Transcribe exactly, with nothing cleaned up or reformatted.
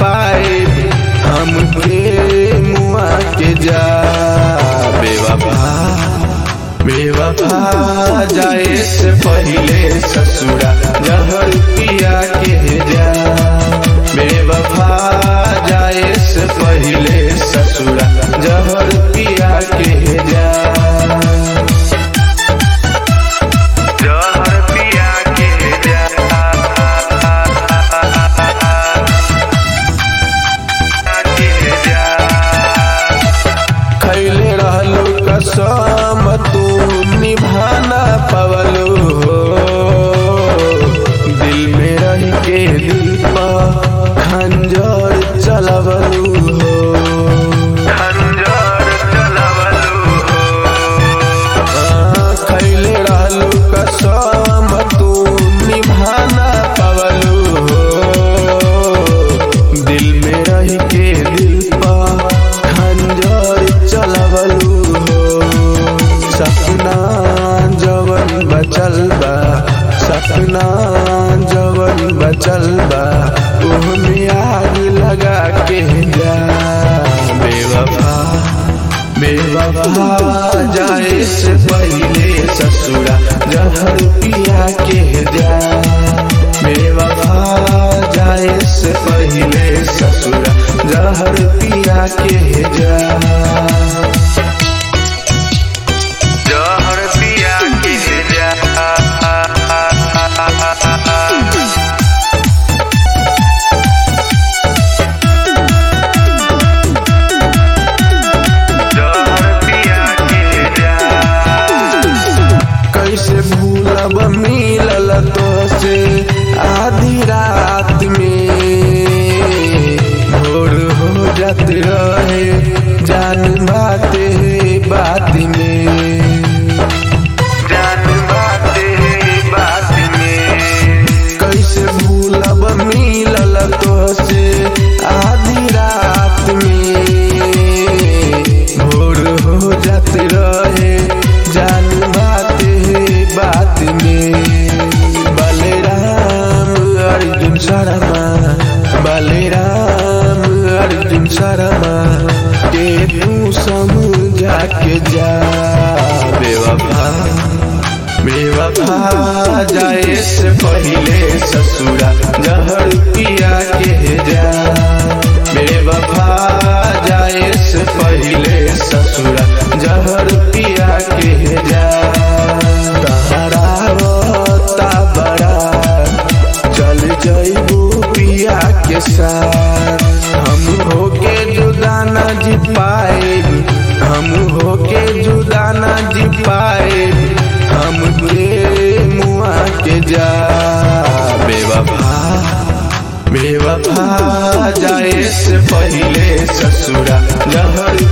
पाए हम मुआ के जा। बेवफा बेवफा जाए से पहले ससुरा जहर पिया के जा। बेवफा जाए से पहले ससुरा जहर पिया के जा। जहर पिया के जा। खैले रहलू कसम तू निभाना पवलू हो। दिल में रह के दिल पर खंजर चलवलू हो। खंजर चलवलू हो। खैले रहलू कसम तू निभाना पवलू हो। दिल में रह के दिल पर खंजर चलवलू हो। सपना जवन बचल बा सपना जवन बचल बा ओहमे आग लगा के जा। बेवफा बेवफा जाए से पहले ससुरा जहर पिया के जा। बेवफा जाए से पहले ससुरा जहर पिया के जा। जहर पिया के जा। जहर पिया के जा। कैसे भूलब मिलल तो से आधी रात में भोर हो जात रहे जान बाते बात में। जान बाते बात में कैसे भूलब मिलल तो से आधी रात में भोर हो जात रहे जान बाते बात में। बलराम अर्जुन शर्मा बलराम अर्जुन शर्मा के तू समझा के जा। बेवफा बेवफा जाए से पहले ससुरा जहर पिया के जा। बेवफा जाए से पहले ससुरा जहर पिया के जा। तहरावता बड़ा चल जइबू पिया के साथ। हम होके जुदा न जी पाए हम होके जुदा न जी पाए हम मुआ के जा। बेवफा बेवफा जाए से पहले ससुरा जहर